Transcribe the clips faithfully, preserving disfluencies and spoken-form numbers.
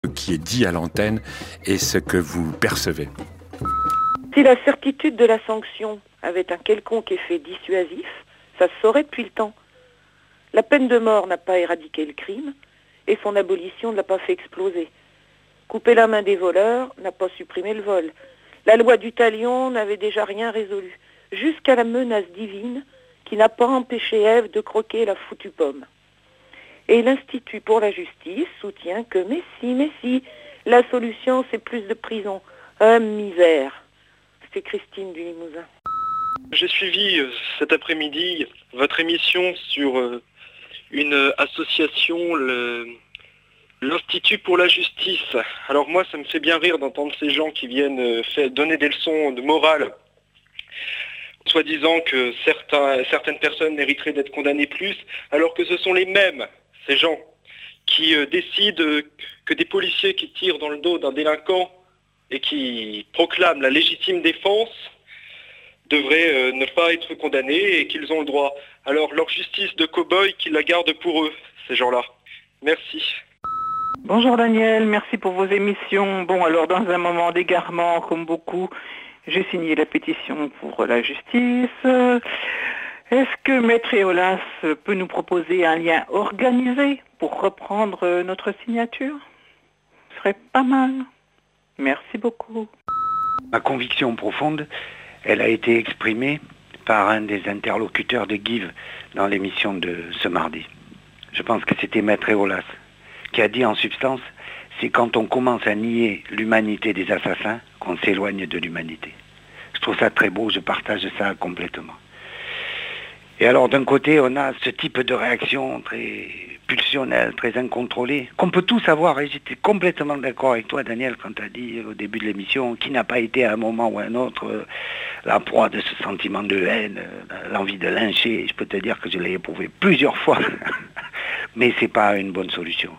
qui est dit à l'antenne et ce que vous percevez. Si la certitude de la sanction avait un quelconque effet dissuasif, ça se saurait depuis le temps. La peine de mort n'a pas éradiqué le crime et son abolition ne l'a pas fait exploser. Couper la main des voleurs n'a pas supprimé le vol. La loi du talion n'avait déjà rien résolu, jusqu'à la menace divine qui n'a pas empêché Ève de croquer la foutue pomme. Et l'Institut pour la justice soutient que, mais si, mais si, la solution c'est plus de prison. Ah, misère. C'est Christine du Limousin. J'ai suivi euh, cet après-midi votre émission sur euh, une euh, association, le, l'Institut pour la justice. Alors moi, ça me fait bien rire d'entendre ces gens qui viennent euh, fait, donner des leçons de morale, soi-disant que certains, certaines personnes mériteraient d'être condamnées plus, alors que ce sont les mêmes, ces gens, qui euh, décident euh, que des policiers qui tirent dans le dos d'un délinquant et qui proclament la légitime défense devraient euh, ne pas être condamnés et qu'ils ont le droit. Alors leur justice de cow-boy, qu'ils la gardent pour eux, ces gens-là. Merci. Bonjour Daniel, merci pour vos émissions. Bon, alors dans un moment d'égarement, comme beaucoup, j'ai signé la pétition pour la justice. Est-ce que Maître Eolas peut nous proposer un lien organisé pour reprendre notre signature ? Ce serait pas mal. Merci beaucoup. Ma conviction profonde, elle a été exprimée par un des interlocuteurs de Give dans l'émission de ce mardi. Je pense que c'était Maître Eolas qui a dit en substance, c'est quand on commence à nier l'humanité des assassins qu'on s'éloigne de l'humanité. Je trouve ça très beau, je partage ça complètement. Et alors d'un côté, on a ce type de réaction très pulsionnelle, très incontrôlée, qu'on peut tous avoir, et j'étais complètement d'accord avec toi Daniel quand tu as dit au début de l'émission, qui n'a pas été à un moment ou à un autre euh, la proie de ce sentiment de haine, euh, l'envie de lyncher. Je peux te dire que je l'ai éprouvé plusieurs fois, mais c'est pas une bonne solution.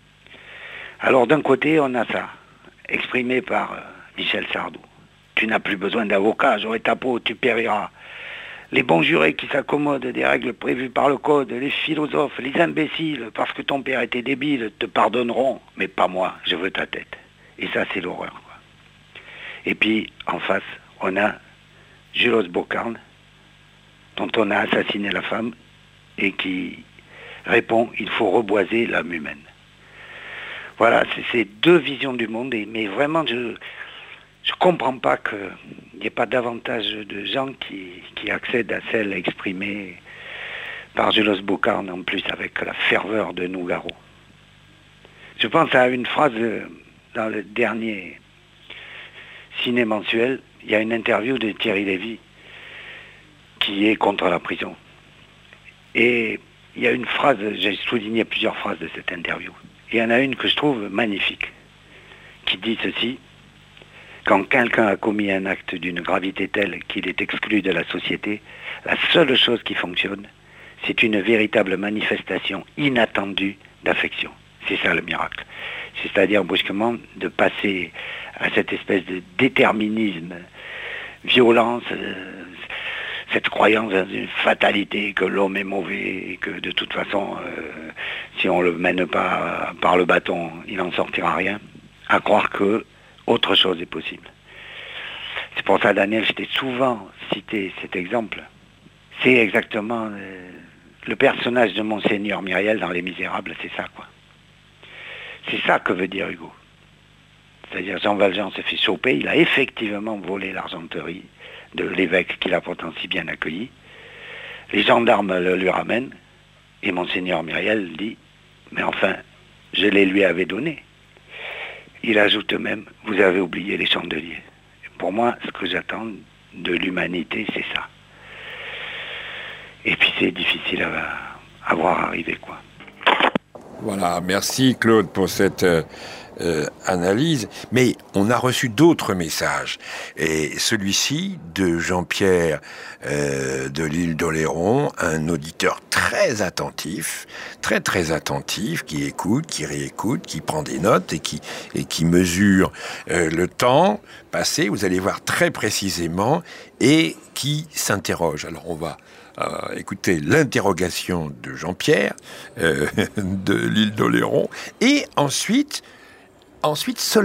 Alors d'un côté, on a ça, exprimé par euh, Michel Sardou. Tu n'as plus besoin d'avocat, j'aurai ta peau, tu périras. Les bons jurés qui s'accommodent des règles prévues par le code, les philosophes, les imbéciles, parce que ton père était débile, te pardonneront, mais pas moi, je veux ta tête. Et ça, c'est l'horreur, quoi. Et puis, en face, on a Julos Bocarne, dont on a assassiné la femme, et qui répond, il faut reboiser l'âme humaine. Voilà, c'est ces deux visions du monde, et, mais vraiment, je... Je ne comprends pas qu'il n'y ait pas davantage de gens qui, qui accèdent à celle exprimée par Julos Bocarne, en plus avec la ferveur de Nougaro. Je pense à une phrase dans le dernier ciné mensuel, il y a une interview de Thierry Lévy qui est contre la prison. Et il y a une phrase, j'ai souligné plusieurs phrases de cette interview. Il y en a une que je trouve magnifique, qui dit ceci: quand quelqu'un a commis un acte d'une gravité telle qu'il est exclu de la société, la seule chose qui fonctionne, c'est une véritable manifestation inattendue d'affection. C'est ça le miracle. C'est-à-dire brusquement de passer à cette espèce de déterminisme, violence, euh, cette croyance dans une fatalité que l'homme est mauvais et que de toute façon, euh, si on ne le mène pas par le bâton, il n'en sortira rien, à croire que autre chose est possible. C'est pour ça, Daniel, je t'ai souvent cité cet exemple. C'est exactement euh, le personnage de Monseigneur Myriel dans Les Misérables, c'est ça, quoi. C'est ça que veut dire Hugo. C'est-à-dire, Jean Valjean se fait choper, il a effectivement volé l'argenterie de l'évêque qu'il a pourtant si bien accueilli. Les gendarmes le lui ramènent, et Monseigneur Myriel dit, mais enfin, je les lui avais donnés. Il ajoute même, vous avez oublié les chandeliers. Et pour moi, ce que j'attends de l'humanité, c'est ça. Et puis c'est difficile à, à voir arriver, quoi. Voilà, merci Claude pour cette euh, euh, analyse. Mais on a reçu d'autres messages. Et celui-ci de Jean-Pierre euh, de l'île d'Oléron, un auditeur très attentif, très très attentif, qui écoute, qui réécoute, qui prend des notes et qui, et qui mesure euh, le temps passé, vous allez voir très précisément, et qui s'interroge. Alors on va Euh, écoutez l'interrogation de Jean-Pierre euh, de l'île d'Oléron, et ensuite Ensuite, Solène